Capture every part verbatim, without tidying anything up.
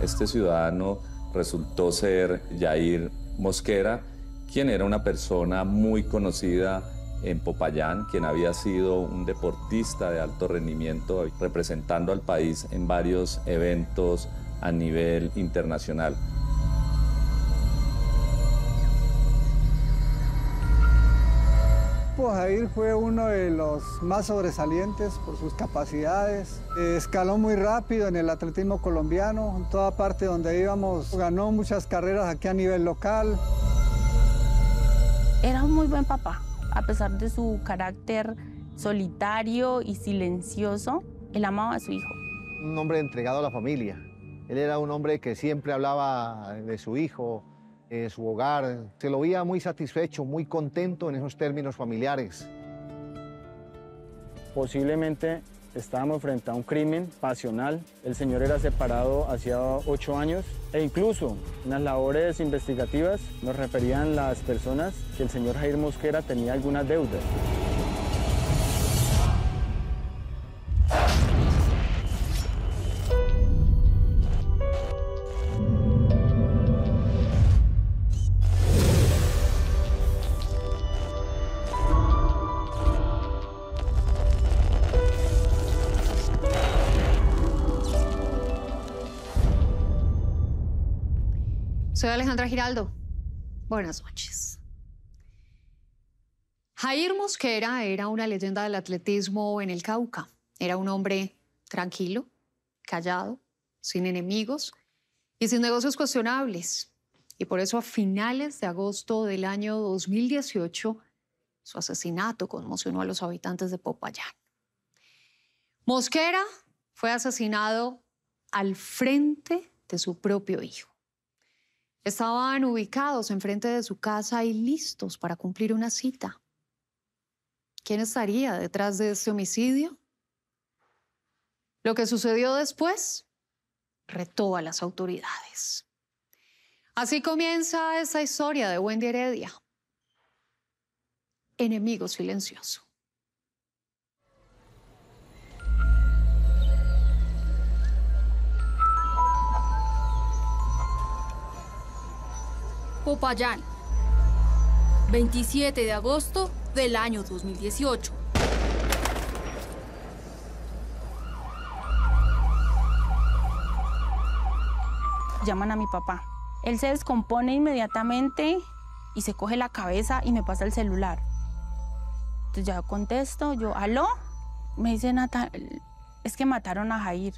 Este ciudadano resultó ser Yair Mosquera, quien era una persona muy conocida en Popayán, quien había sido un deportista de alto rendimiento, representando al país en varios eventos a nivel internacional. Jair fue uno de los más sobresalientes por sus capacidades. Escaló muy rápido en el atletismo colombiano, en toda parte donde íbamos. Ganó muchas carreras aquí a nivel local. Era un muy buen papá, a pesar de su carácter solitario y silencioso, él amaba a su hijo. Un hombre entregado a la familia. Él era un hombre que siempre hablaba de su hijo, de su hogar. Se lo veía muy satisfecho, muy contento en esos términos familiares. Posiblemente estábamos frente a un crimen pasional. El señor era separado hacía ocho años e incluso en las labores investigativas nos referían las personas que el señor Jair Mosquera tenía algunas deudas. Soy Alejandra Giraldo. Buenas noches. Jair Mosquera era una leyenda del atletismo en el Cauca. Era un hombre tranquilo, callado, sin enemigos y sin negocios cuestionables. Y por eso a finales de agosto del año dos mil dieciocho, su asesinato conmocionó a los habitantes de Popayán. Mosquera fue asesinado al frente de su propio hijo. Estaban ubicados enfrente de su casa y listos para cumplir una cita. ¿Quién estaría detrás de este homicidio? Lo que sucedió después retó a las autoridades. Así comienza esta historia de Wendy Heredia. Enemigo silencioso. Popayán, veintisiete de agosto del año dos mil dieciocho. Llaman a mi papá. Él se descompone inmediatamente y se coge la cabeza y me pasa el celular. Entonces ya contesto, yo, ¿aló? Me dice Nata, es que mataron a Jair.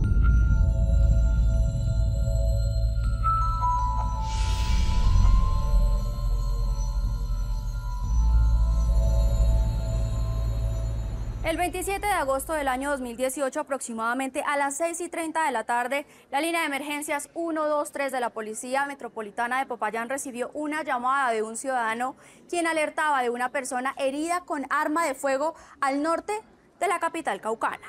El veintisiete de agosto del año dos mil dieciocho, aproximadamente a las seis y treinta de la tarde, la línea de emergencias uno dos tres de la Policía Metropolitana de Popayán recibió una llamada de un ciudadano quien alertaba de una persona herida con arma de fuego al norte de la capital caucana.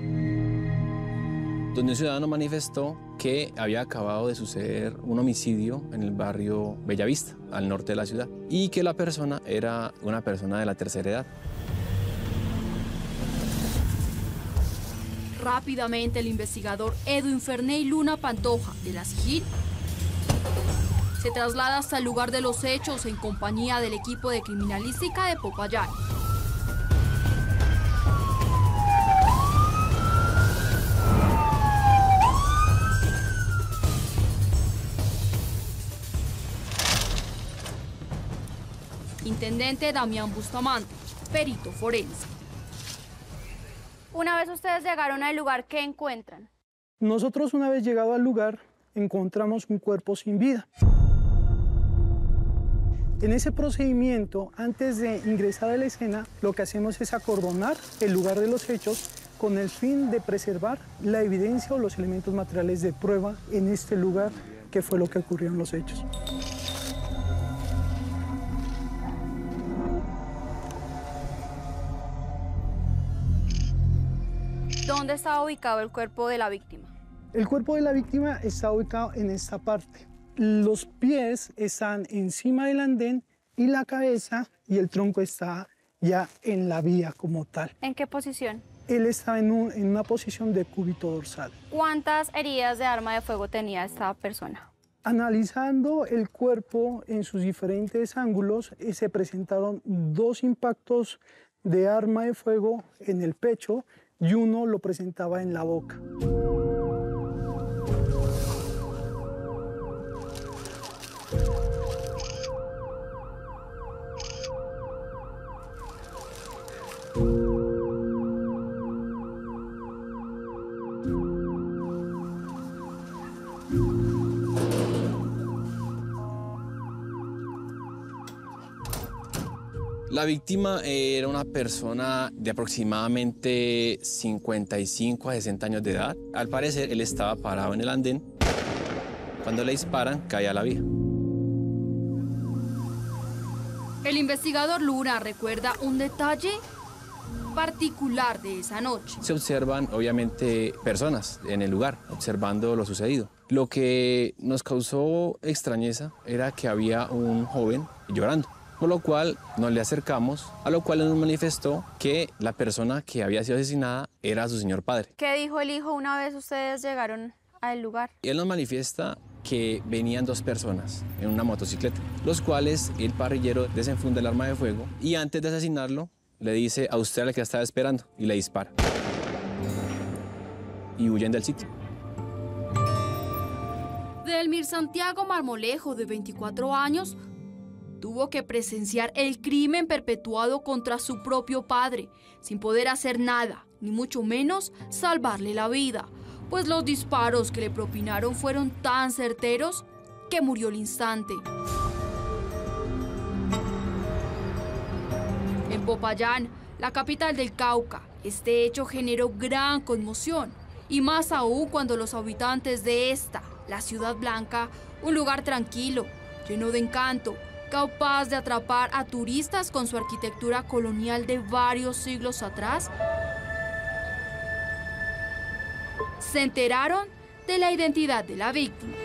Donde un ciudadano manifestó que había acabado de suceder un homicidio en el barrio Bellavista, al norte de la ciudad, y que la persona era una persona de la tercera edad. Rápidamente el investigador Edwin Ferney Luna Pantoja de la SIJIN se traslada hasta el lugar de los hechos en compañía del equipo de criminalística de Popayán. Intendente Damián Bustamante, perito forense. Una vez ustedes llegaron al lugar, ¿qué encuentran? Nosotros, una vez llegado al lugar, encontramos un cuerpo sin vida. En ese procedimiento, antes de ingresar a la escena, lo que hacemos es acordonar el lugar de los hechos con el fin de preservar la evidencia o los elementos materiales de prueba en este lugar, que fue lo que ocurrió en los hechos. ¿Dónde estaba ubicado el cuerpo de la víctima? El cuerpo de la víctima está ubicado en esta parte. Los pies están encima del andén y la cabeza y el tronco está ya en la vía como tal. ¿En qué posición? él estaba en, un, en una posición de cúbito dorsal. ¿Cuántas heridas de arma de fuego tenía esta persona? Analizando el cuerpo en sus diferentes ángulos, eh, se presentaron dos impactos de arma de fuego en el pecho y uno lo presentaba en la boca. La víctima era una persona de aproximadamente cincuenta y cinco a sesenta años de edad. Al parecer, él estaba parado en el andén. Cuando le disparan, cae a la vía. El investigador Luna recuerda un detalle particular de esa noche. Se observan, obviamente, personas en el lugar, observando lo sucedido. Lo que nos causó extrañeza era que había un joven llorando. Por lo cual nos le acercamos, a lo cual nos manifestó que la persona que había sido asesinada era su señor padre. ¿Qué dijo el hijo una vez ustedes llegaron al lugar? Él nos manifiesta que venían dos personas en una motocicleta, los cuales el parrillero desenfunda el arma de fuego y antes de asesinarlo le dice a usted al que estaba esperando y le dispara. Y huyen del sitio. Delmir Santiago Marmolejo, de veinticuatro años, tuvo que presenciar el crimen perpetuado contra su propio padre, sin poder hacer nada, ni mucho menos salvarle la vida, pues los disparos que le propinaron fueron tan certeros que murió al instante. En Popayán, la capital del Cauca, este hecho generó gran conmoción, y más aún cuando los habitantes de esta, la Ciudad Blanca, un lugar tranquilo, lleno de encanto, capaz de atrapar a turistas con su arquitectura colonial de varios siglos atrás, se enteraron de la identidad de la víctima.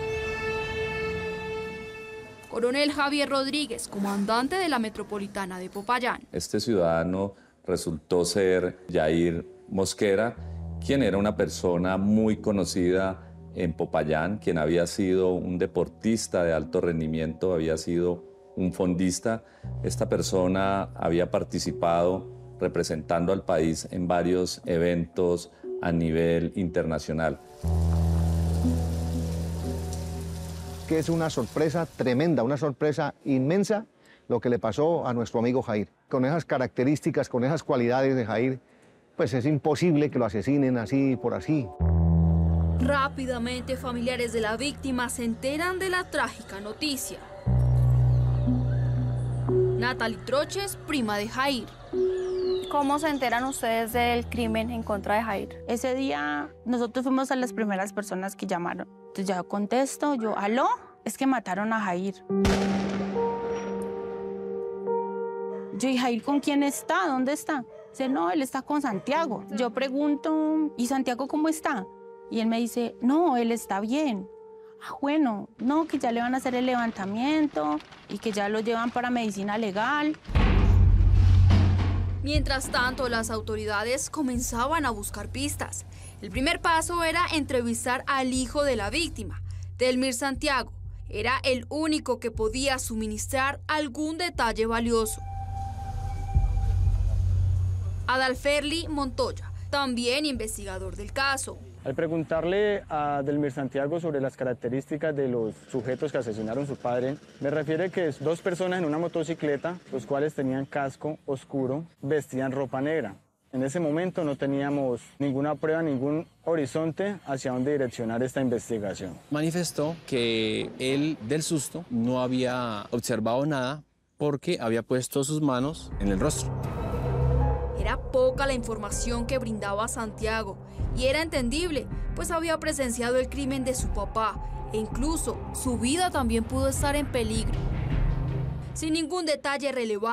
Coronel Javier Rodríguez, comandante de la Metropolitana de Popayán. Este ciudadano resultó ser Yair Mosquera, quien era una persona muy conocida en Popayán, quien había sido un deportista de alto rendimiento, había sido un fondista. Esta persona había participado representando al país en varios eventos a nivel internacional. Que es una sorpresa tremenda, una sorpresa inmensa lo que le pasó a nuestro amigo Jair. Con esas características, con esas cualidades de Jair, pues es imposible que lo asesinen así por así. Rápidamente, familiares de la víctima se enteran de la trágica noticia. Natalie Troches, prima de Jair. ¿Cómo se enteran ustedes del crimen en contra de Jair? Ese día nosotros fuimos a las primeras personas que llamaron. Entonces ya contesto, yo, ¿aló? Es que mataron a Jair. Yo, ¿y Jair con quién está? ¿Dónde está? Dice, no, él está con Santiago. Yo pregunto, ¿y Santiago cómo está? Y él me dice, no, él está bien. Ah, bueno, no, que ya le van a hacer el levantamiento y que ya lo llevan para medicina legal. Mientras tanto, las autoridades comenzaban a buscar pistas. El primer paso era entrevistar al hijo de la víctima, Delmir Santiago. Era el único que podía suministrar algún detalle valioso. Adalferli Montoya, también investigador del caso. Al preguntarle a Delmir Santiago sobre las características de los sujetos que asesinaron a su padre, me refiere que es dos personas en una motocicleta, los cuales tenían casco oscuro, vestían ropa negra. En ese momento no teníamos ninguna prueba, ningún horizonte hacia dónde direccionar esta investigación. Manifestó que él, del susto, no había observado nada porque había puesto sus manos en el rostro. Era poca la información que brindaba Santiago y era entendible, pues había presenciado el crimen de su papá e incluso su vida también pudo estar en peligro. Sin ningún detalle relevante,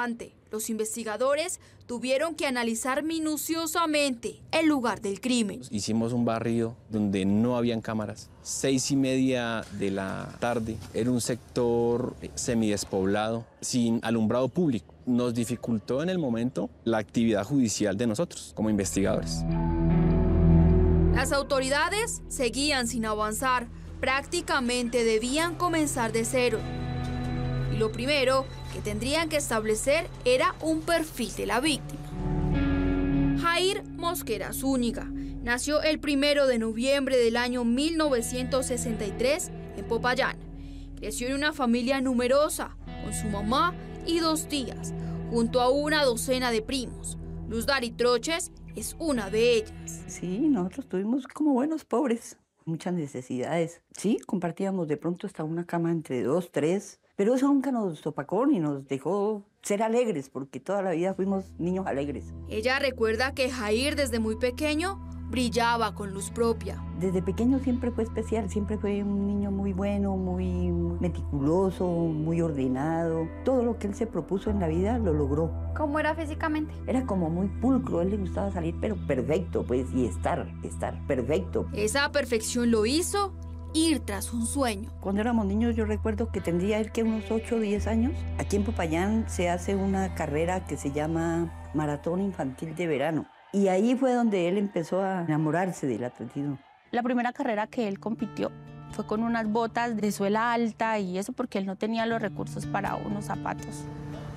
los investigadores tuvieron que analizar minuciosamente el lugar del crimen. Hicimos un barrido donde no habían cámaras. Seis y media de la tarde, era un sector semidespoblado, sin alumbrado público. Nos dificultó en el momento la actividad judicial de nosotros como investigadores. Las autoridades seguían sin avanzar, prácticamente debían comenzar de cero. Y lo primero que tendrían que establecer era un perfil de la víctima. Jair Mosquera Zúñiga nació el primero de noviembre del año mil novecientos sesenta y tres en Popayán. Creció en una familia numerosa, con su mamá y dos tías, junto a una docena de primos. Luz Dari Troches es una de ellas. Sí, nosotros tuvimos como buenos pobres, muchas necesidades. Sí, compartíamos de pronto hasta una cama entre dos, tres, pero eso nunca nos opacó ni nos dejó ser alegres, porque toda la vida fuimos niños alegres. Ella recuerda que Jair desde muy pequeño brillaba con luz propia. Desde pequeño siempre fue especial, siempre fue un niño muy bueno, muy meticuloso, muy ordenado. Todo lo que él se propuso en la vida lo logró. ¿Cómo era físicamente? Era como muy pulcro, a él le gustaba salir, pero perfecto, pues, y estar, estar perfecto. Esa perfección lo hizo ir tras un sueño. Cuando éramos niños yo recuerdo que tendría él que unos ocho o diez años. Aquí en Popayán se hace una carrera que se llama Maratón Infantil de Verano. Y ahí fue donde él empezó a enamorarse del atletismo. La primera carrera que él compitió fue con unas botas de suela alta y eso porque él no tenía los recursos para unos zapatos.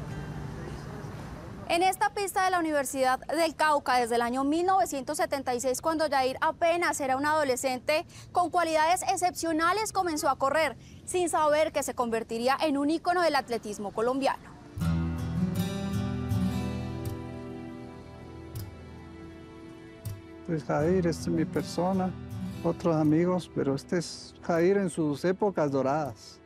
En esta pista de la Universidad del Cauca, desde el año mil novecientos setenta y seis, cuando Jair apenas era un adolescente, con cualidades excepcionales comenzó a correr, sin saber que se convertiría en un ícono del atletismo colombiano. Pues Jair, esta es mi persona, otros amigos, pero este es Jair en sus épocas doradas.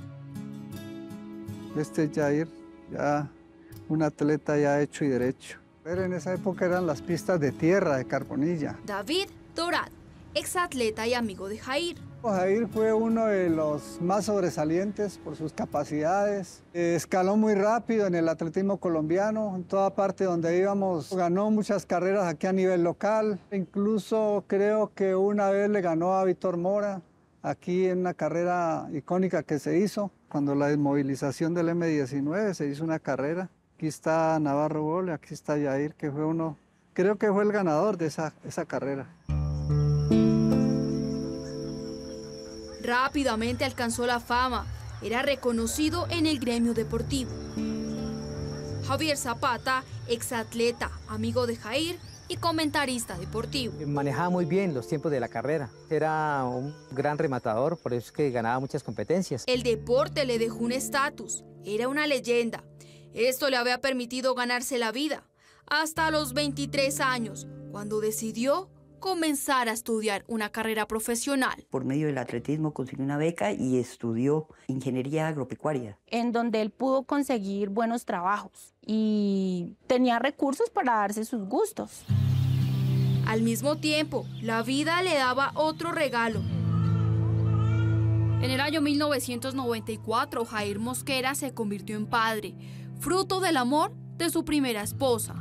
Este es Jair, ya un atleta ya hecho y derecho. Pero en esa época eran las pistas de tierra, de carbonilla. David Dorado, exatleta y amigo de Jair. Jair fue uno de los más sobresalientes por sus capacidades. Escaló muy rápido en el atletismo colombiano, en toda parte donde íbamos. Ganó muchas carreras aquí a nivel local. Incluso creo que una vez le ganó a Víctor Mora, aquí en una carrera icónica que se hizo. Cuando la desmovilización del eme diecinueve se hizo una carrera. Aquí está Navarro Gol, aquí está Jair, que fue uno, creo que fue el ganador de esa, esa carrera. Rápidamente alcanzó la fama, era reconocido en el gremio deportivo. Javier Zapata, exatleta, amigo de Jair y comentarista deportivo. Manejaba muy bien los tiempos de la carrera, era un gran rematador, por eso es que ganaba muchas competencias. El deporte le dejó un estatus, era una leyenda. Esto le había permitido ganarse la vida hasta los veintitrés años, cuando decidió comenzar a estudiar una carrera profesional. Por medio del atletismo consiguió una beca y estudió ingeniería agropecuaria. En donde él pudo conseguir buenos trabajos y tenía recursos para darse sus gustos. Al mismo tiempo, la vida le daba otro regalo. En el año mil novecientos noventa y cuatro, Jair Mosquera se convirtió en padre, fruto del amor de su primera esposa.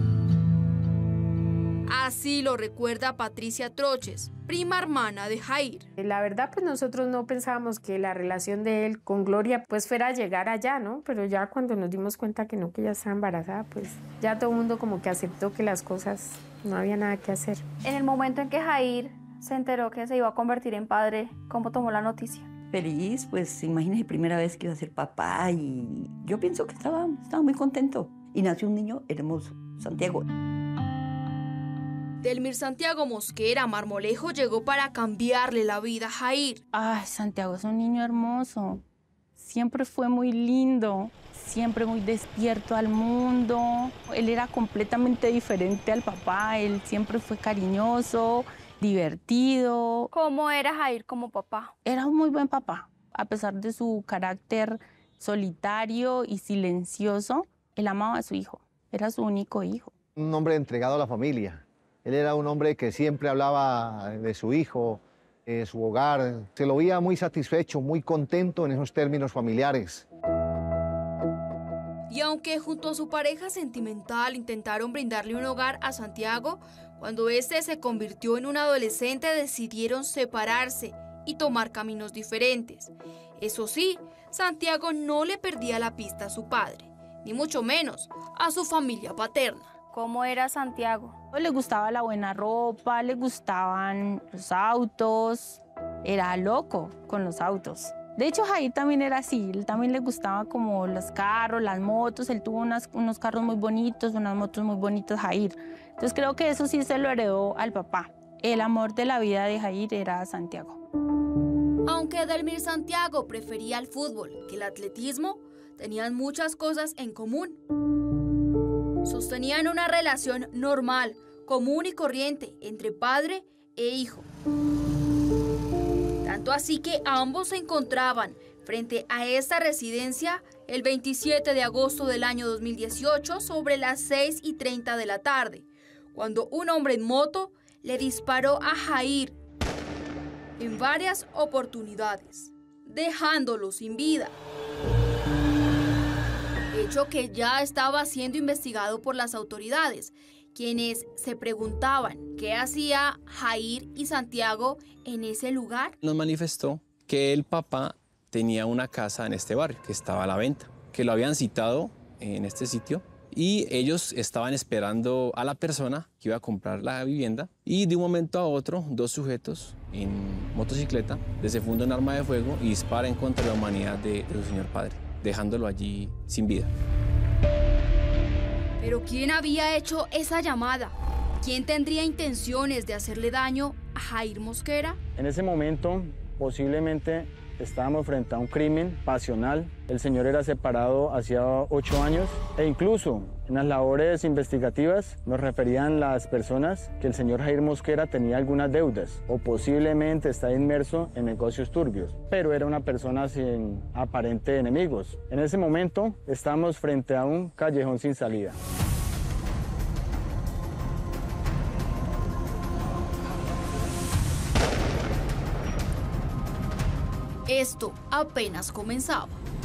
Así lo recuerda Patricia Troches, prima hermana de Jair. La verdad, pues nosotros no pensábamos que la relación de él con Gloria pues fuera a llegar allá, ¿no? Pero ya cuando nos dimos cuenta que no, que ella estaba embarazada, pues ya todo el mundo como que aceptó que las cosas no había nada que hacer. En el momento en que Jair se enteró que se iba a convertir en padre, ¿cómo tomó la noticia? Feliz, pues imagínese, primera vez que iba a ser papá y yo pienso que estaba, estaba muy contento. Y nació un niño hermoso, Santiago. Delmir Santiago Mosquera Marmolejo llegó para cambiarle la vida a Jair. Ay, Santiago es un niño hermoso. Siempre fue muy lindo, siempre muy despierto al mundo. Él era completamente diferente al papá, él siempre fue cariñoso, divertido. ¿Cómo era Jair como papá? Era un muy buen papá, a pesar de su carácter solitario y silencioso. Él amaba a su hijo, era su único hijo. Un hombre entregado a la familia. Él era un hombre que siempre hablaba de su hijo, de su hogar. Se lo veía muy satisfecho, muy contento en esos términos familiares. Y Y aunque junto a su pareja sentimental intentaron brindarle un hogar a Santiago, cuando este se convirtió en un adolescente decidieron separarse y tomar caminos diferentes. Eso sí, Santiago no le perdía la pista a su padre, ni mucho menos a su familia paterna. ¿Cómo era Santiago? Le gustaba la buena ropa, le gustaban los autos, era loco con los autos. De hecho, Jair también era así, él también le gustaba como los carros, las motos, él tuvo unas, unos carros muy bonitos, unas motos muy bonitas, Jair. Entonces creo que eso sí se lo heredó al papá. El amor de la vida de Jair era Santiago. Aunque Edelmir Santiago prefería el fútbol que el atletismo, tenían muchas cosas en común. Sostenían una relación normal, común y corriente entre padre e hijo. Tanto así que ambos se encontraban frente a esta residencia el veintisiete de agosto del año dos mil dieciocho sobre las seis y treinta de la tarde, cuando un hombre en moto le disparó a Jair en varias oportunidades, dejándolo sin vida. Hecho que ya estaba siendo investigado por las autoridades, quienes se preguntaban qué hacía Jair y Santiago en ese lugar. Nos manifestó que el papá tenía una casa en este barrio que estaba a la venta, que lo habían citado en este sitio y ellos estaban esperando a la persona que iba a comprar la vivienda y de un momento a otro dos sujetos en motocicleta desenfundan un arma de fuego y disparan contra la humanidad de, de su señor padre, dejándolo allí sin vida. ¿Pero quién había hecho esa llamada? ¿Quién tendría intenciones de hacerle daño a Jair Mosquera? En ese momento, posiblemente estábamos frente a un crimen pasional. El señor era separado hacía ocho años e incluso en las labores investigativas nos referían las personas que el señor Jair Mosquera tenía algunas deudas o posiblemente está inmerso en negocios turbios, pero era una persona sin aparente enemigos. En ese momento estábamos frente a un callejón sin salida. Esto apenas comenzaba.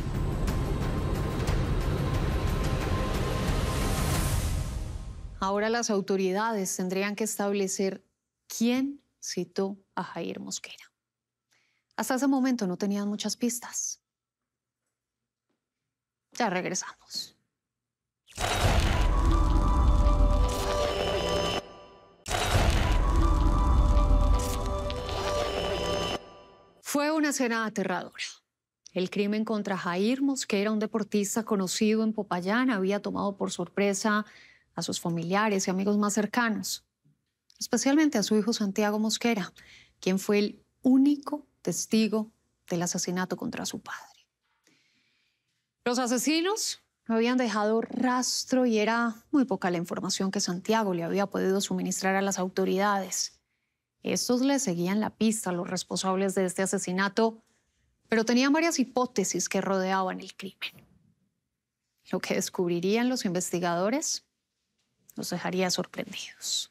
Ahora las autoridades tendrían que establecer quién citó a Jair Mosquera. Hasta ese momento no tenían muchas pistas. Ya regresamos. Fue una escena aterradora. El crimen contra Jair Mosquera, un deportista conocido en Popayán, había tomado por sorpresa a sus familiares y amigos más cercanos, especialmente a su hijo Santiago Mosquera, quien fue el único testigo del asesinato contra su padre. Los asesinos no habían dejado rastro y era muy poca la información que Santiago le había podido suministrar a las autoridades. Estos le seguían la pista a los responsables de este asesinato, pero tenían varias hipótesis que rodeaban el crimen. Lo que descubrirían los investigadores los dejaría sorprendidos.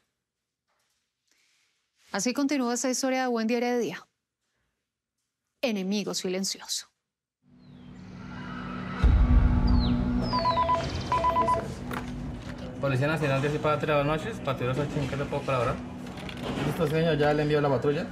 Así continúa esta historia de Wendy Heredia. Enemigo silencioso. Policía Nacional de Patria, buenas noches. Patrulleros ocho, ¿en qué le puedo colaborar? Listo, señor, ya le envío la patrulla.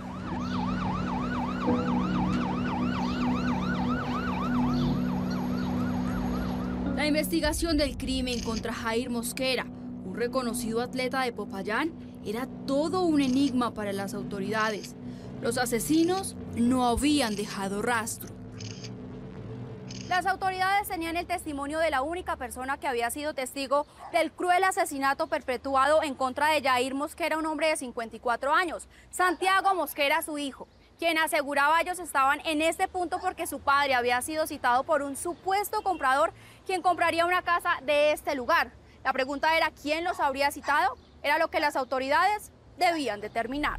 La investigación del crimen contra Jair Mosquera, un reconocido atleta de Popayán, era todo un enigma para las autoridades. Los asesinos no habían dejado rastro. Las autoridades tenían el testimonio de la única persona que había sido testigo del cruel asesinato perpetuado en contra de Jair Mosquera, un hombre de cincuenta y cuatro años, Santiago Mosquera, su hijo, quien aseguraba ellos estaban en este punto porque su padre había sido citado por un supuesto comprador quien compraría una casa de este lugar. La pregunta era ¿quién los habría citado? Era lo que las autoridades debían determinar.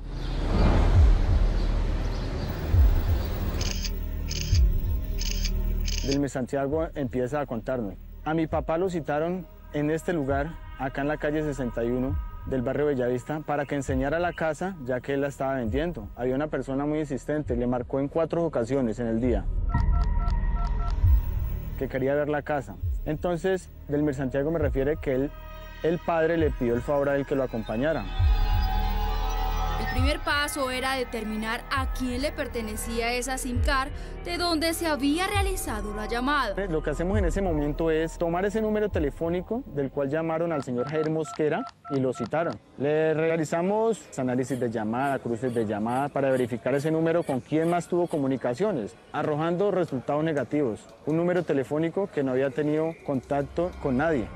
Edelmir Santiago empieza a contarme. A mi papá lo citaron en este lugar, acá en la calle sesenta y uno del barrio Bellavista, para que enseñara la casa, ya que él la estaba vendiendo. Había una persona muy insistente, le marcó en cuatro ocasiones en el día que quería ver la casa. Entonces, Delmir Santiago me refiere que él, el padre le pidió el favor a él que lo acompañara. El primer paso era determinar a quién le pertenecía esa SIM card de donde se había realizado la llamada. Lo que hacemos en ese momento es tomar ese número telefónico del cual llamaron al señor Jair Mosquera y lo citaron. Le realizamos análisis de llamada, cruces de llamada para verificar ese número con quién más tuvo comunicaciones, arrojando resultados negativos. Un número telefónico que no había tenido contacto con nadie.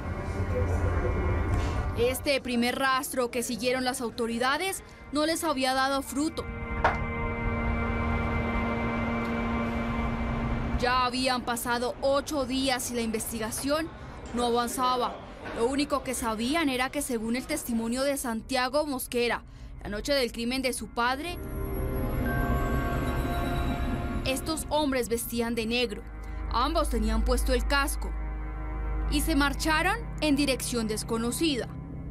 Este primer rastro que siguieron las autoridades no les había dado fruto. Ya habían pasado ocho días y la investigación no avanzaba. Lo único que sabían era que, según el testimonio de Santiago Mosquera, la noche del crimen de su padre, estos hombres vestían de negro. Ambos tenían puesto el casco y se marcharon en dirección desconocida.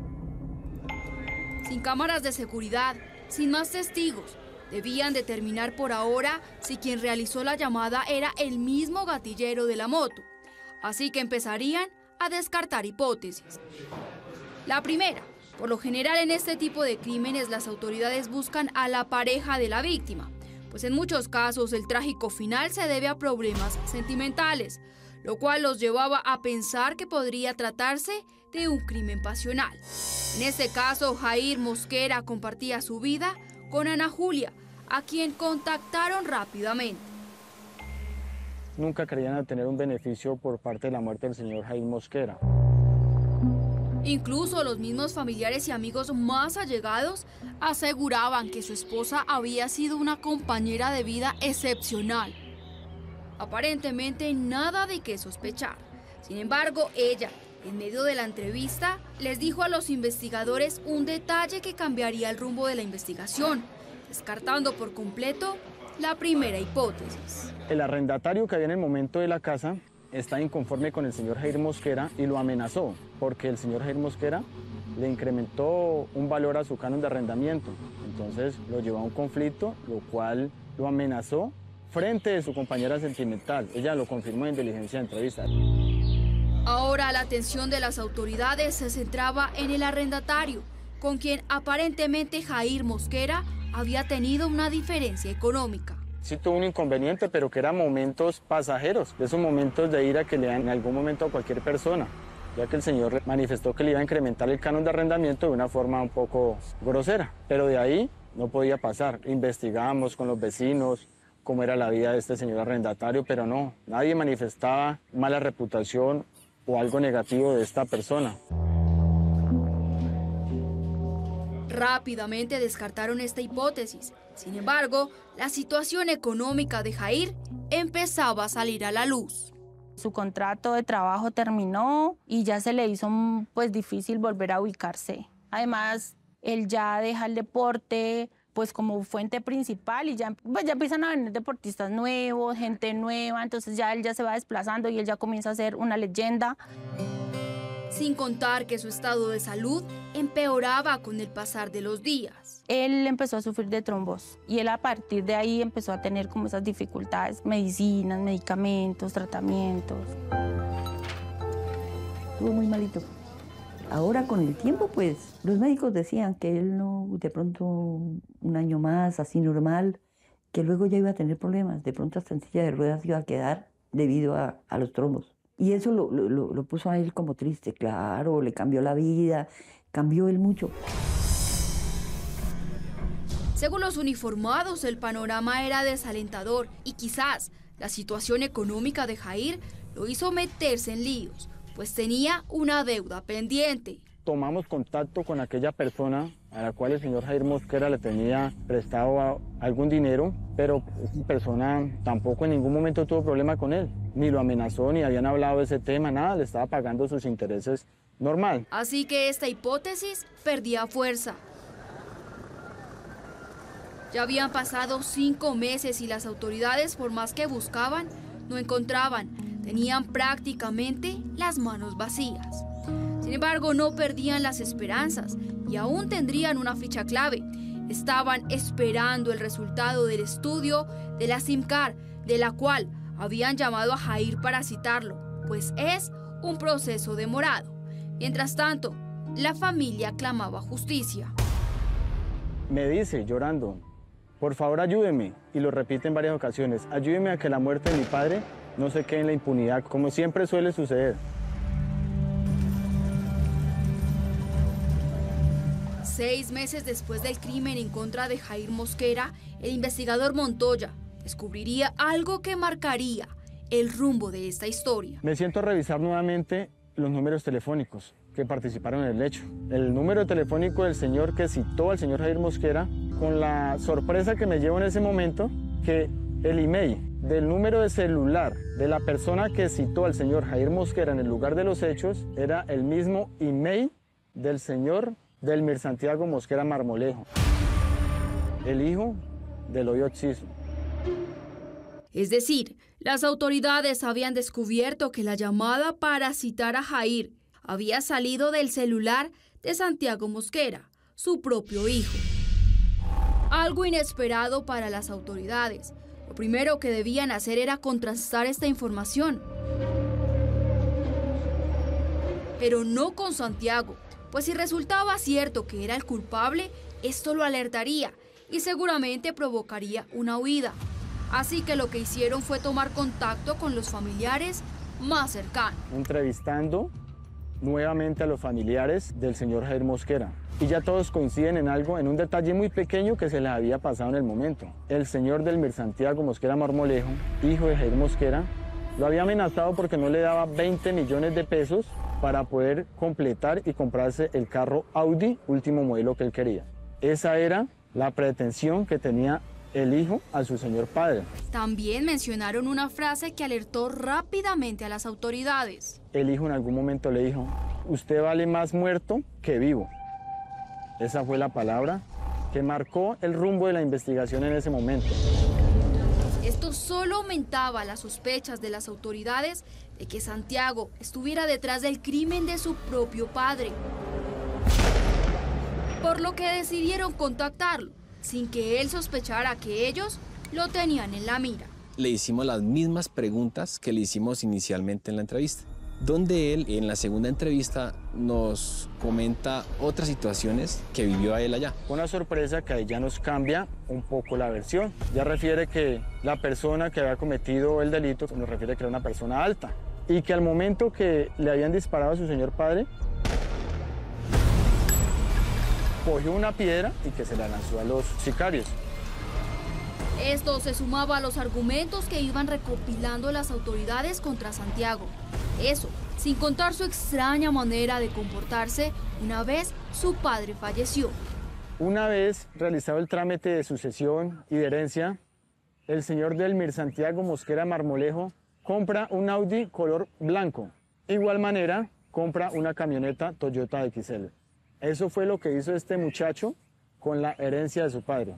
Sin cámaras de seguridad, sin más testigos, debían determinar por ahora si quien realizó la llamada era el mismo gatillero de la moto. Así que empezarían a descartar hipótesis. La primera, por lo general en este tipo de crímenes las autoridades buscan a la pareja de la víctima, pues en muchos casos el trágico final se debe a problemas sentimentales, lo cual los llevaba a pensar que podría tratarse de un crimen pasional. En este caso, Jair Mosquera compartía su vida con Ana Julia, a quien contactaron rápidamente. Nunca creían obtener un beneficio por parte de la muerte del señor Jair Mosquera. Incluso los mismos familiares y amigos más allegados aseguraban que su esposa había sido una compañera de vida excepcional. Aparentemente nada de qué sospechar. Sin embargo, ella, en medio de la entrevista, les dijo a los investigadores un detalle que cambiaría el rumbo de la investigación, descartando por completo la primera hipótesis. El arrendatario que había en el momento de la casa está inconforme con el señor Jair Mosquera y lo amenazó, porque el señor Jair Mosquera le incrementó un valor a su canon de arrendamiento. Entonces lo llevó a un conflicto, lo cual lo amenazó frente de su compañera sentimental. Ella lo confirmó en diligencia de entrevista. Ahora la atención de las autoridades se centraba en el arrendatario, con quien aparentemente Jair Mosquera había tenido una diferencia económica. Sí tuvo un inconveniente, pero que eran momentos pasajeros, de esos momentos de ira que le dan en algún momento a cualquier persona, ya que el señor manifestó que le iba a incrementar el canon de arrendamiento de una forma un poco grosera, pero de ahí no podía pasar. Investigamos con los vecinos cómo era la vida de este señor arrendatario, pero no, nadie manifestaba mala reputación o algo negativo de esta persona. Rápidamente descartaron esta hipótesis. Sin embargo, la situación económica de Jair empezaba a salir a la luz. Su contrato de trabajo terminó y ya se le hizo pues difícil volver a ubicarse. Además, él ya deja el deporte pues como fuente principal y ya, pues, ya empiezan a venir deportistas nuevos, gente nueva, entonces ya él ya se va desplazando y él ya comienza a ser una leyenda. Sin contar que su estado de salud empeoraba con el pasar de los días. Él empezó a sufrir de trombos y él a partir de ahí empezó a tener como esas dificultades, medicinas, medicamentos, tratamientos. Estuvo muy malito. Ahora con el tiempo, pues, los médicos decían que él no, de pronto un año más, así normal, que luego ya iba a tener problemas, de pronto hasta en silla de ruedas iba a quedar debido a, a los trombos. Y eso lo, lo, lo puso a él como triste, claro, le cambió la vida, cambió él mucho. Según los uniformados, el panorama era desalentador y quizás la situación económica de Jair lo hizo meterse en líos, pues tenía una deuda pendiente. Tomamos contacto con aquella persona a la cual el señor Jair Mosquera le tenía prestado a, algún dinero, pero esa persona tampoco en ningún momento tuvo problema con él, ni lo amenazó, ni habían hablado de ese tema, nada, le estaba pagando sus intereses normal. Así que esta hipótesis perdía fuerza. Ya habían pasado cinco meses y las autoridades, por más que buscaban, no encontraban. Tenían prácticamente las manos vacías. Sin embargo, no perdían las esperanzas y aún tendrían una ficha clave. Estaban esperando el resultado del estudio de la SIM card, de la cual habían llamado a Jair para citarlo. pues es un proceso demorado. Mientras tanto, la familia clamaba justicia. Me dice, llorando, por favor ayúdeme, y lo repite en varias ocasiones, ayúdeme a que la muerte de mi padre no se quede en la impunidad, como siempre suele suceder. Seis meses después del crimen en contra de Jair Mosquera, el investigador Montoya descubriría algo que marcaría el rumbo de esta historia. Me siento a revisar nuevamente los números telefónicos que participaron en el hecho. El número telefónico del señor que citó al señor Jair Mosquera, con la sorpresa que me llevo en ese momento, que el email del número de celular de la persona que citó al señor Jair Mosquera en el lugar de los hechos era el mismo email del señor Delmir Santiago Mosquera Marmolejo, el hijo del hoy occiso. Es decir, las autoridades habían descubierto que la llamada para citar a Jair había salido del celular de Santiago Mosquera, su propio hijo. Algo inesperado para las autoridades. Lo primero que debían hacer era contrastar esta información. Pero no con Santiago, pues si resultaba cierto que era el culpable, esto lo alertaría y seguramente provocaría una huida. Así que lo que hicieron fue tomar contacto con los familiares más cercanos. Entrevistando nuevamente a los familiares del señor Jair Mosquera. Y ya todos coinciden en algo, en un detalle muy pequeño que se les había pasado en el momento. El señor Delmir Santiago Mosquera Marmolejo, hijo de Jair Mosquera, lo había amenazado porque no le daba veinte millones de pesos para poder completar y comprarse el carro Audi último modelo que él quería. Esa era la pretensión que tenía el hijo a su señor padre. También mencionaron una frase que alertó rápidamente a las autoridades. El hijo en algún momento le dijo, usted vale más muerto que vivo. Esa fue la palabra que marcó el rumbo de la investigación en ese momento. Esto solo aumentaba las sospechas de las autoridades de que Santiago estuviera detrás del crimen de su propio padre. Por lo que decidieron contactarlo, sin que él sospechara que ellos lo tenían en la mira. Le hicimos las mismas preguntas que le hicimos inicialmente en la entrevista, donde él en la segunda entrevista nos comenta otras situaciones que vivió a él allá. Una sorpresa que ahí ya nos cambia un poco la versión. Ya refiere que la persona que había cometido el delito nos refiere que era una persona alta y que al momento que le habían disparado a su señor padre, cogió una piedra y que se la lanzó a los sicarios. Esto se sumaba a los argumentos que iban recopilando las autoridades contra Santiago. Eso, sin contar su extraña manera de comportarse una vez su padre falleció. Una vez realizado el trámite de sucesión y de herencia, el señor Delmir Santiago Mosquera Marmolejo compra un Audi color blanco. De igual manera, compra una camioneta Toyota X L. Eso fue lo que hizo este muchacho con la herencia de su padre.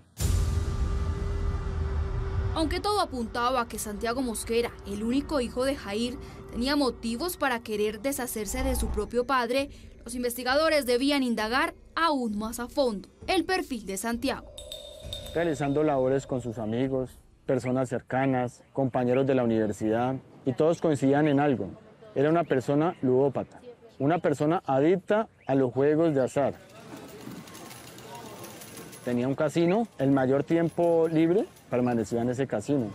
Aunque todo apuntaba a que Santiago Mosquera, el único hijo de Jair, tenía motivos para querer deshacerse de su propio padre, los investigadores debían indagar aún más a fondo el perfil de Santiago. Realizando labores con sus amigos, personas cercanas, compañeros de la universidad, y todos coincidían en algo. Era una persona ludópata. Una persona adicta a los juegos de azar. Tenía un casino, el mayor tiempo libre permanecía en ese casino.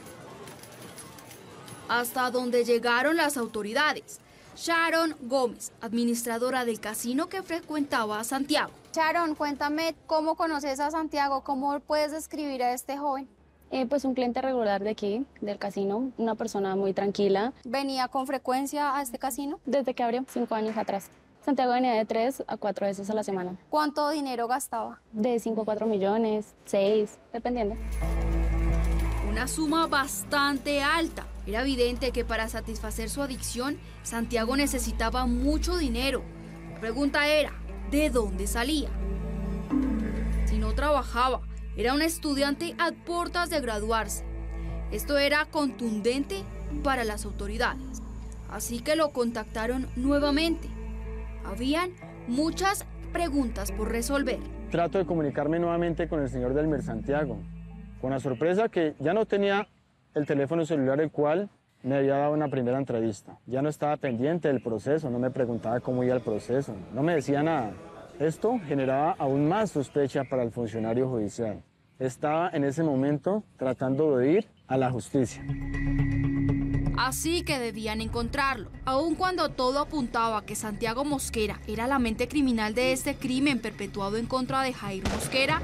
Hasta donde llegaron las autoridades. Sharon Gómez, administradora del casino que frecuentaba a Santiago. Sharon, cuéntame cómo conoces a Santiago, cómo puedes describir a este joven. Eh, pues un cliente regular de aquí, del casino, una persona muy tranquila. ¿Venía con frecuencia a este casino? Desde que abrió, cinco años atrás. Santiago venía de tres a cuatro veces a la semana. ¿Cuánto dinero gastaba? De cinco a cuatro millones, seis, dependiendo. Una suma bastante alta. Era evidente que para satisfacer su adicción, Santiago necesitaba mucho dinero. La pregunta era, ¿de dónde salía? Si no trabajaba, era un estudiante a puertas de graduarse. Esto era contundente para las autoridades. Así que lo contactaron nuevamente. Habían muchas preguntas por resolver. Trato de comunicarme nuevamente con el señor Delmir Santiago, con la sorpresa que ya no tenía el teléfono celular el cual me había dado una primera entrevista. Ya no estaba pendiente del proceso, no me preguntaba cómo iba el proceso, no me decía nada. Esto generaba aún más sospecha para el funcionario judicial. Estaba en ese momento tratando de ir a la justicia. Así que debían encontrarlo. Aun cuando todo apuntaba a que Santiago Mosquera era la mente criminal de este crimen perpetuado en contra de Jair Mosquera,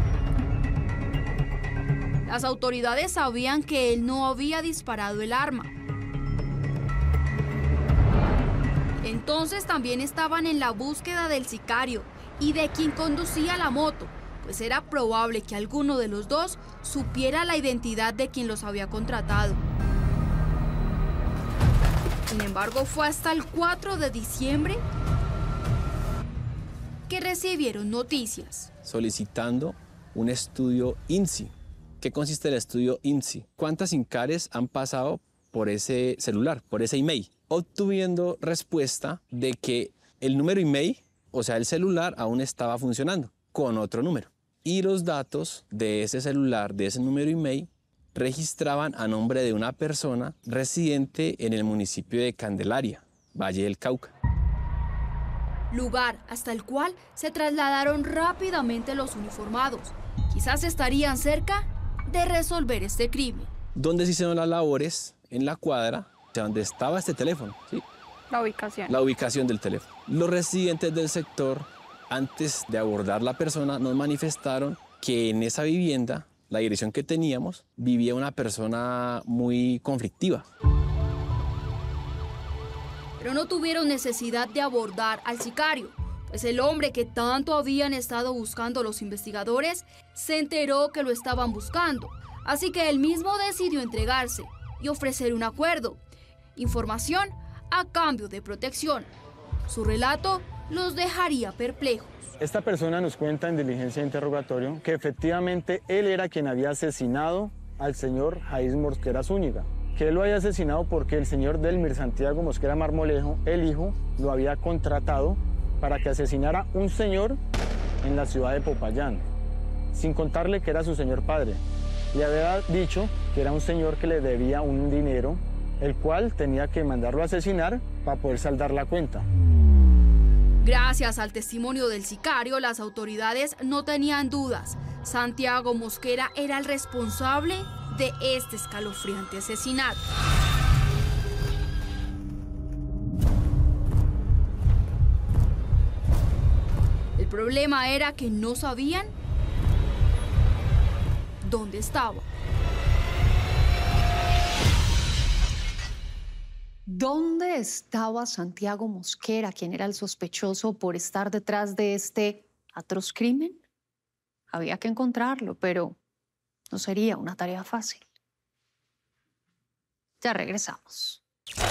las autoridades sabían que él no había disparado el arma. Entonces también estaban en la búsqueda del sicario y de quien conducía la moto, pues era probable que alguno de los dos supiera la identidad de quien los había contratado. Sin embargo, fue hasta el cuatro de diciembre que recibieron noticias. Solicitando un estudio I N S I. ¿Qué consiste el estudio I N S I? ¿Cuántas SINCARES han pasado por ese celular, por ese email? Obtuviendo respuesta de que el número email, o sea, el celular, aún estaba funcionando con otro número. Y los datos de ese celular, de ese número email, registraban a nombre de una persona residente en el municipio de Candelaria, Valle del Cauca. Lugar hasta el cual se trasladaron rápidamente los uniformados. Quizás estarían cerca de resolver este crimen. ¿Dónde se hicieron las labores? En la cuadra, donde estaba este teléfono, ¿sí? La ubicación. La ubicación del teléfono. Los residentes del sector, antes de abordar la persona, nos manifestaron que en esa vivienda, la dirección que teníamos, vivía una persona muy conflictiva. Pero no tuvieron necesidad de abordar al sicario, pues el hombre que tanto habían estado buscando los investigadores se enteró que lo estaban buscando, así que él mismo decidió entregarse y ofrecer un acuerdo, información a cambio de protección. Su relato los dejaría perplejos. Esta persona nos cuenta en diligencia de interrogatorio que efectivamente él era quien había asesinado al señor Jair Mosquera Zúñiga, que él lo había asesinado porque el señor Delmir Santiago Mosquera Marmolejo, el hijo, lo había contratado para que asesinara un señor en la ciudad de Popayán, sin contarle que era su señor padre. Le había dicho que era un señor que le debía un dinero, el cual tenía que mandarlo a asesinar para poder saldar la cuenta. Gracias al testimonio del sicario, las autoridades no tenían dudas. Santiago Mosquera era el responsable de este escalofriante asesinato. El problema era que no sabían dónde estaba. ¿Dónde estaba Santiago Mosquera, quien era el sospechoso por estar detrás de este atroz crimen? Había que encontrarlo, pero no sería una tarea fácil. Ya regresamos.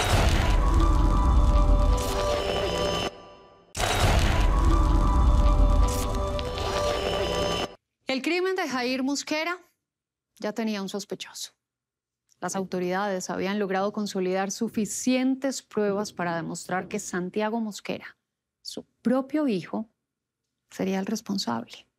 El crimen de Jair Mosquera ya tenía un sospechoso. Las autoridades habían logrado consolidar suficientes pruebas para demostrar que Santiago Mosquera, su propio hijo, sería el responsable.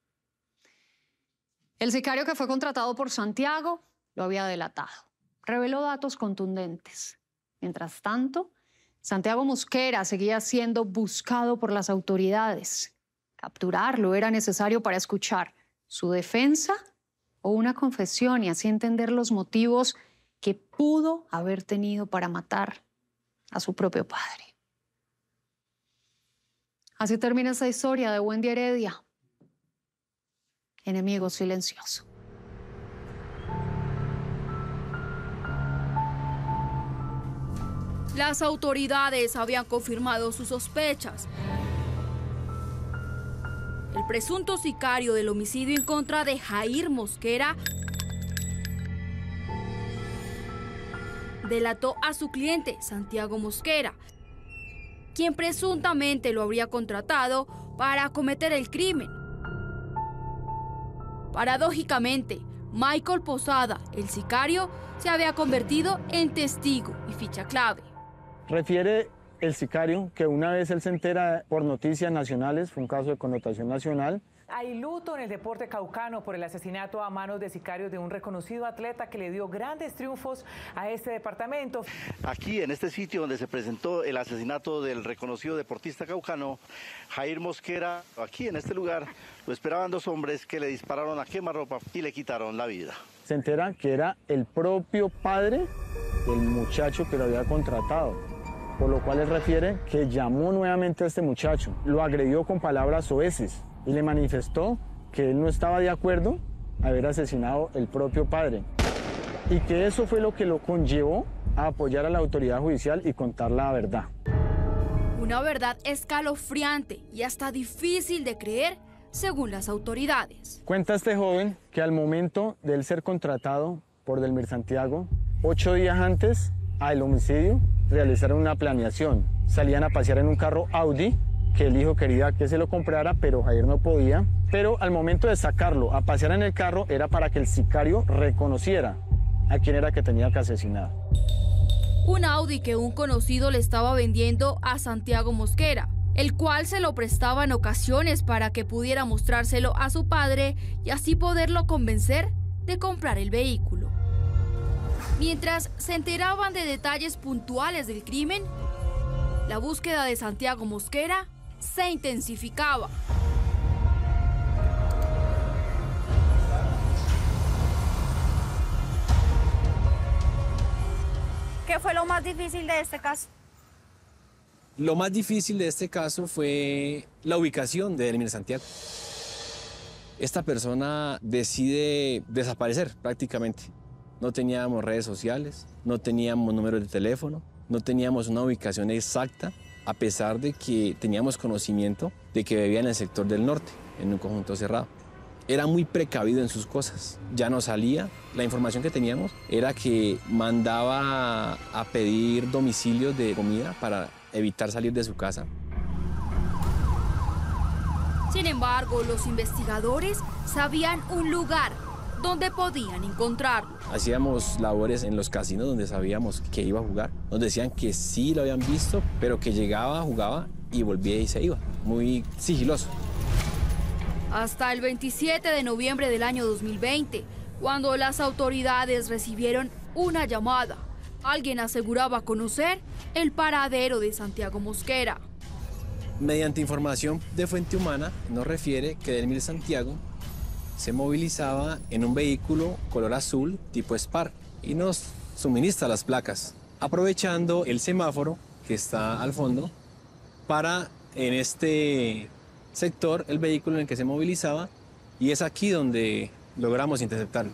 El sicario que fue contratado por Santiago lo había delatado. Reveló datos contundentes. Mientras tanto, Santiago Mosquera seguía siendo buscado por las autoridades. Capturarlo era necesario para escuchar su defensa o una confesión y así entender los motivos que pudo haber tenido para matar a su propio padre. Así termina esta historia de Wendy Heredia, enemigo silencioso. Las autoridades habían confirmado sus sospechas. El presunto sicario del homicidio en contra de Jair Mosquera delató a su cliente, Santiago Mosquera, quien presuntamente lo habría contratado para cometer el crimen. Paradójicamente, Michael Posada, el sicario, se había convertido en testigo y ficha clave. Refiere el sicario que una vez él se entera por noticias nacionales, fue un caso de connotación nacional, Hay luto en el deporte caucano por el asesinato a manos de sicarios de un reconocido atleta que le dio grandes triunfos a este departamento. Aquí, en este sitio donde se presentó el asesinato del reconocido deportista caucano, Jair Mosquera, aquí en este lugar, lo esperaban dos hombres que le dispararon a quemarropa y le quitaron la vida. Se entera que era el propio padre del muchacho que lo había contratado, por lo cual él refiere que llamó nuevamente a este muchacho, lo agredió con palabras soeces y le manifestó que él no estaba de acuerdo a haber asesinado el propio padre y que eso fue lo que lo conllevó a apoyar a la autoridad judicial y contar la verdad. Una verdad escalofriante y hasta difícil de creer según las autoridades. Cuenta este joven que al momento de él ser contratado por Delmir Santiago, ocho días antes al homicidio, realizaron una planeación. Salían a pasear en un carro Audi que el hijo quería que se lo comprara, pero Jair no podía. Pero al momento de sacarlo a pasear en el carro era para que el sicario reconociera a quién era que tenía que asesinar. Un Audi que un conocido le estaba vendiendo a Santiago Mosquera, el cual se lo prestaba en ocasiones para que pudiera mostrárselo a su padre y así poderlo convencer de comprar el vehículo. Mientras se enteraban de detalles puntuales del crimen, la búsqueda de Santiago Mosquera se intensificaba. ¿Qué fue lo más difícil de este caso? Lo más difícil de este caso fue la ubicación de Delmir Santiago. Esta persona decide desaparecer prácticamente. No teníamos redes sociales, no teníamos números de teléfono, no teníamos una ubicación exacta, a pesar de que teníamos conocimiento de que vivía en el sector del norte, en un conjunto cerrado. Era muy precavido en sus cosas, ya no salía. La información que teníamos era que mandaba a pedir domicilios de comida para evitar salir de su casa. Sin embargo, los investigadores sabían un lugar donde podían encontrarlo. Hacíamos labores en los casinos donde sabíamos que iba a jugar. Nos decían que sí lo habían visto, pero que llegaba, jugaba y volvía y se iba. Muy sigiloso. Hasta el veintisiete de noviembre del año dos mil veinte, cuando las autoridades recibieron una llamada. Alguien aseguraba conocer el paradero de Santiago Mosquera. Mediante información de fuente humana, nos refiere que Delmir Santiago se movilizaba en un vehículo color azul tipo Spark y nos suministra las placas, aprovechando el semáforo que está al fondo para en este sector el vehículo en el que se movilizaba, y es aquí donde logramos interceptarlo.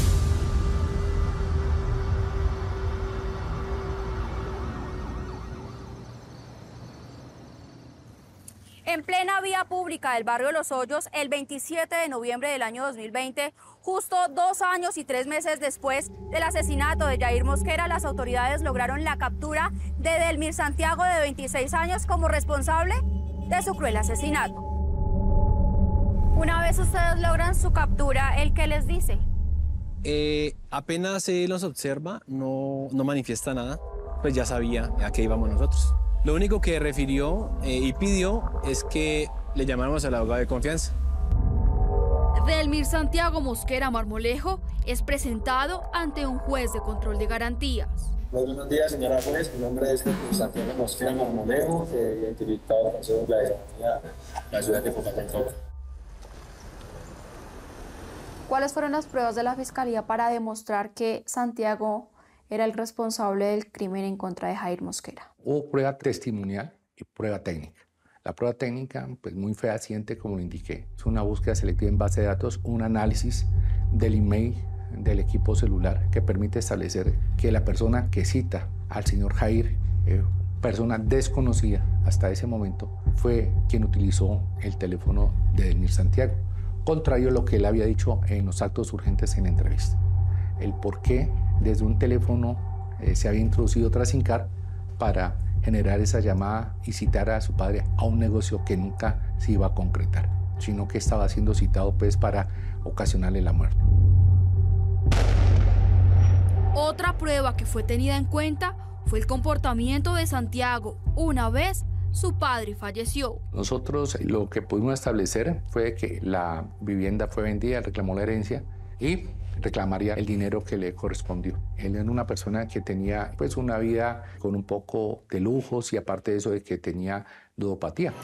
En plena vía pública del barrio Los Hoyos, el veintisiete de noviembre del año dos mil veinte, justo dos años y tres meses después del asesinato de Jair Mosquera, las autoridades lograron la captura de Delmir Santiago, de veintiséis años, como responsable de su cruel asesinato. Una vez ustedes logran su captura, ¿el qué les dice? Eh, apenas él nos observa, no, no manifiesta nada, pues ya sabía a qué íbamos nosotros. Lo único que refirió eh, y pidió es que le llamáramos al abogado de confianza. Delmir Santiago Mosquera Marmolejo es presentado ante un juez de control de garantías. Buenos días, señora juez. Mi nombre es Delmir Santiago Mosquera Marmolejo, eh, identificado con cédula de garantía de la ciudad de Popayán. ¿Cuáles fueron las pruebas de la Fiscalía para demostrar que Santiago era el responsable del crimen en contra de Jair Mosquera? Hubo prueba testimonial y prueba técnica. La prueba técnica, pues muy fehaciente, como lo indiqué. Es una búsqueda selectiva en base de datos, un análisis del email del equipo celular que permite establecer que la persona que cita al señor Jair, eh, persona desconocida hasta ese momento, fue quien utilizó el teléfono de Delmir Santiago, contrario a lo que él había dicho en los actos urgentes en la entrevista. El por qué desde un teléfono eh, se había introducido tras SINCAR para generar esa llamada y citar a su padre a un negocio que nunca se iba a concretar, sino que estaba siendo citado pues para ocasionarle la muerte. Otra prueba que fue tenida en cuenta fue el comportamiento de Santiago una vez su padre falleció. Nosotros lo que pudimos establecer fue que la vivienda fue vendida, reclamó la herencia y reclamaría el dinero que le correspondió. Él era una persona que tenía pues una vida con un poco de lujos y aparte de eso de que tenía ludopatía.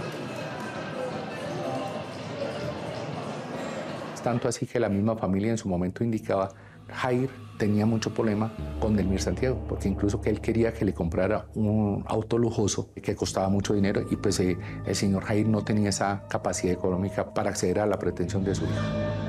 Tanto así que la misma familia en su momento indicaba, Jair tenía mucho problema con Delmir Santiago, porque incluso que él quería que le comprara un auto lujoso que costaba mucho dinero y pues eh, el señor Jair no tenía esa capacidad económica para acceder a la pretensión de su hijo.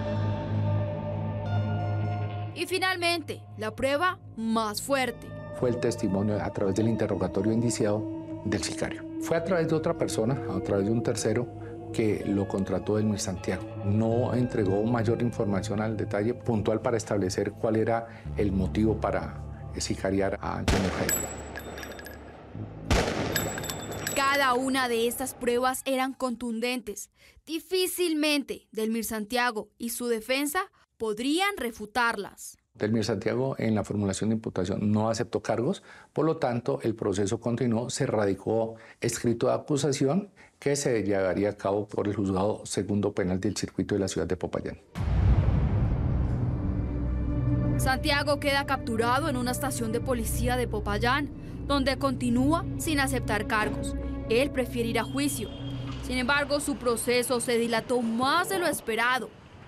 Y finalmente, la prueba más fuerte. Fue el testimonio a través del interrogatorio indiciado del sicario. Fue a través de otra persona, a través de un tercero, que lo contrató Delmir Santiago. No entregó mayor información al detalle puntual para establecer cuál era el motivo para sicariar a señor Jair. Cada una de estas pruebas eran contundentes. Difícilmente Delmir Santiago y su defensa podrían refutarlas. Delmir Santiago en la formulación de imputación no aceptó cargos, por lo tanto el proceso continuó, se radicó escrito de acusación que se llevaría a cabo por el juzgado segundo penal del circuito de la ciudad de Popayán. Santiago queda capturado en una estación de policía de Popayán, donde continúa sin aceptar cargos. Él prefiere ir a juicio. Sin embargo, su proceso se dilató más de lo esperado.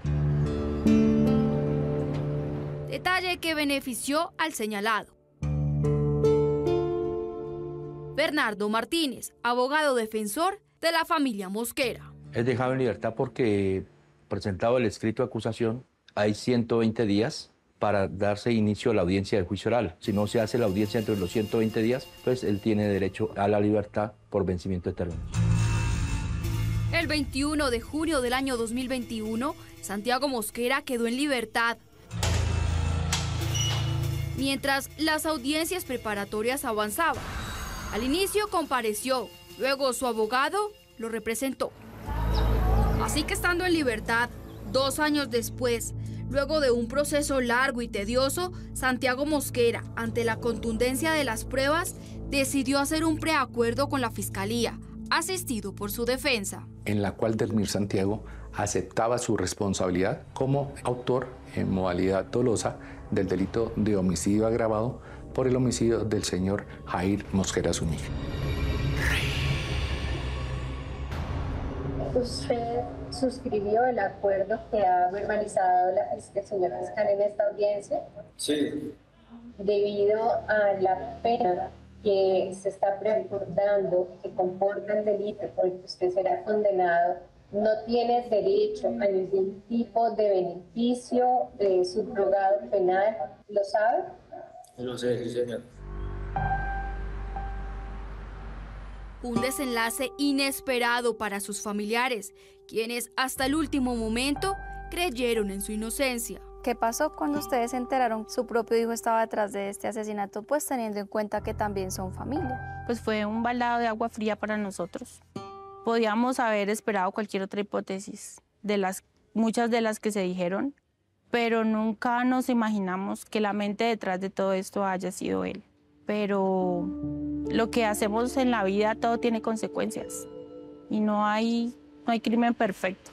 Detalle que benefició al señalado. Bernardo Martínez, abogado defensor de la familia Mosquera. Es dejado en libertad porque, presentado el escrito de acusación, hay ciento veinte días para darse inicio a la audiencia del juicio oral. Si no se hace la audiencia entre los ciento veinte días, pues él tiene derecho a la libertad por vencimiento de términos. El veintiuno de junio del año dos mil veintiuno, Santiago Mosquera quedó en libertad. Mientras las audiencias preparatorias avanzaban. Al inicio compareció, luego su abogado lo representó. Así que estando en libertad, dos años después, luego de un proceso largo y tedioso, Santiago Mosquera, ante la contundencia de las pruebas, decidió hacer un preacuerdo con la Fiscalía, asistido por su defensa. En la cual Delmir Santiago aceptaba su responsabilidad como autor en modalidad dolosa del delito de homicidio agravado por el homicidio del señor Jair Mosquera Zúñiga. ¿Usted suscribió el acuerdo que ha verbalizado la, el señor fiscal en esta audiencia? Sí. Debido a la pena que se está recordando que comporta el delito por el que usted será condenado, no tiene derecho a ningún tipo de beneficio de subrogado penal. ¿Lo sabe? Lo sé, sí, señor. Un desenlace inesperado para sus familiares, quienes hasta el último momento creyeron en su inocencia. ¿Qué pasó cuando ustedes se enteraron que su propio hijo estaba detrás de este asesinato, pues teniendo en cuenta que también son familia? Pues fue un baldado de agua fría para nosotros. Podíamos haber esperado cualquier otra hipótesis, de las muchas de las que se dijeron, pero nunca nos imaginamos que la mente detrás de todo esto haya sido él. Pero lo que hacemos en la vida, todo tiene consecuencias y no hay, no hay crimen perfecto.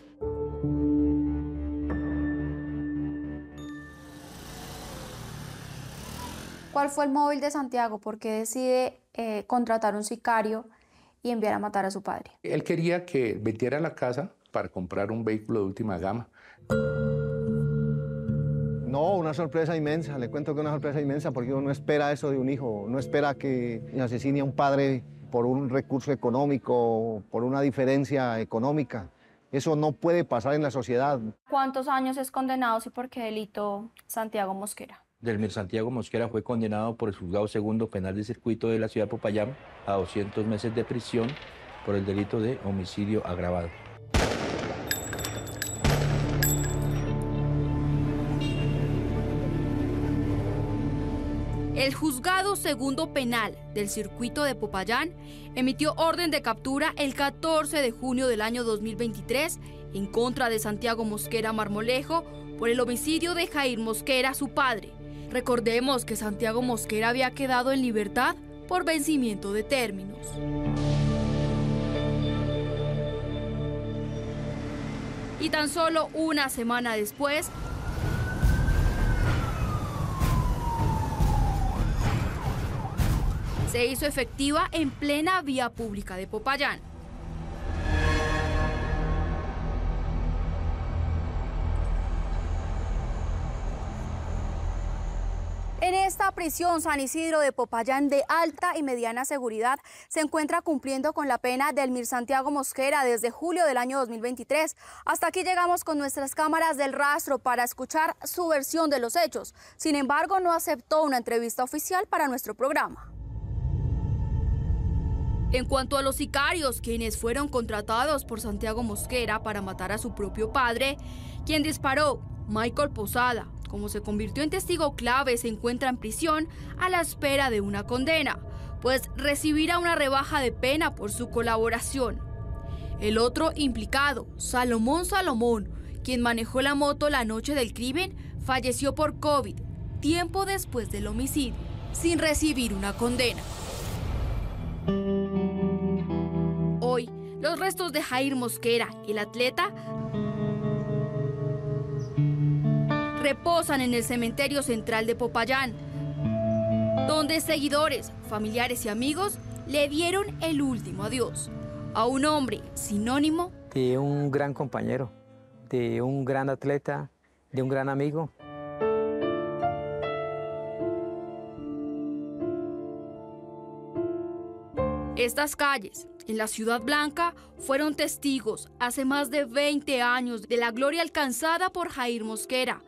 ¿Cuál fue el móvil de Santiago? ¿Por qué decide eh, contratar un sicario y enviar a matar a su padre? Él quería que vendiera la casa para comprar un vehículo de última gama. No, una sorpresa inmensa, le cuento que una sorpresa inmensa porque uno no espera eso de un hijo, no espera que asesine a un padre por un recurso económico, por una diferencia económica. Eso no puede pasar en la sociedad. ¿Cuántos años es condenado y por qué delito Santiago Mosquera? Delmir Santiago Mosquera fue condenado por el juzgado segundo penal de circuito de la ciudad de Popayán a doscientos meses de prisión por el delito de homicidio agravado. El juzgado segundo penal del circuito de Popayán emitió orden de captura el catorce de junio del año dos mil veintitrés en contra de Santiago Mosquera Marmolejo por el homicidio de Jair Mosquera, su padre. Recordemos que Santiago Mosquera había quedado en libertad por vencimiento de términos. Y tan solo una semana después, se hizo efectiva en plena vía pública de Popayán. En esta prisión San Isidro de Popayán de alta y mediana seguridad se encuentra cumpliendo con la pena Delmir Santiago Mosquera desde julio del año dos mil veintitrés. Hasta aquí llegamos con nuestras cámaras del rastro para escuchar su versión de los hechos. Sin embargo, no aceptó una entrevista oficial para nuestro programa. En cuanto a los sicarios, quienes fueron contratados por Santiago Mosquera para matar a su propio padre, quien disparó, Michael Posada, como se convirtió en testigo clave, se encuentra en prisión a la espera de una condena, pues recibirá una rebaja de pena por su colaboración. El otro implicado, Salomón Salomón, quien manejó la moto la noche del crimen, falleció por COVID, tiempo después del homicidio, sin recibir una condena. Hoy, los restos de Jair Mosquera, el atleta, reposan en el cementerio central de Popayán, donde seguidores, familiares y amigos le dieron el último adiós a un hombre sinónimo de un gran compañero, de un gran atleta, de un gran amigo. Estas calles en la Ciudad Blanca fueron testigos hace más de veinte años de la gloria alcanzada por Jair Mosquera.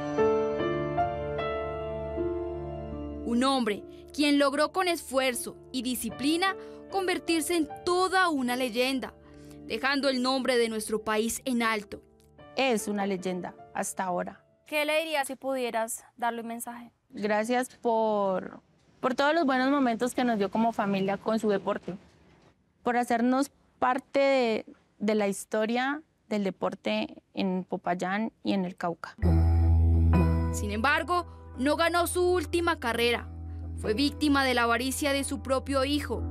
Un hombre quien logró con esfuerzo y disciplina convertirse en toda una leyenda, dejando el nombre de nuestro país en alto. Es una leyenda hasta ahora. ¿Qué le dirías si pudieras darle un mensaje? Gracias por, por todos los buenos momentos que nos dio como familia con su deporte, por hacernos parte de, de la historia del deporte en Popayán y en el Cauca. Sin embargo, no ganó su última carrera. Fue víctima de la avaricia de su propio hijo,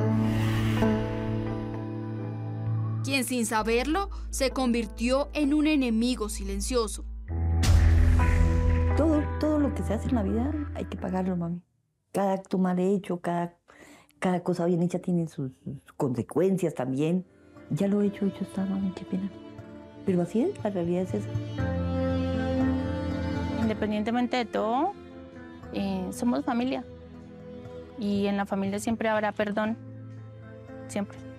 quien sin saberlo se convirtió en un enemigo silencioso. Todo, todo lo que se hace en la vida hay que pagarlo, mami. Cada acto mal hecho, cada, cada cosa bien hecha tiene sus, sus consecuencias también. Ya lo he hecho, hecho está, mami, qué pena. Pero así es, la realidad es esa. Independientemente de todo, eh, somos familia. Y en la familia siempre habrá perdón. Siempre.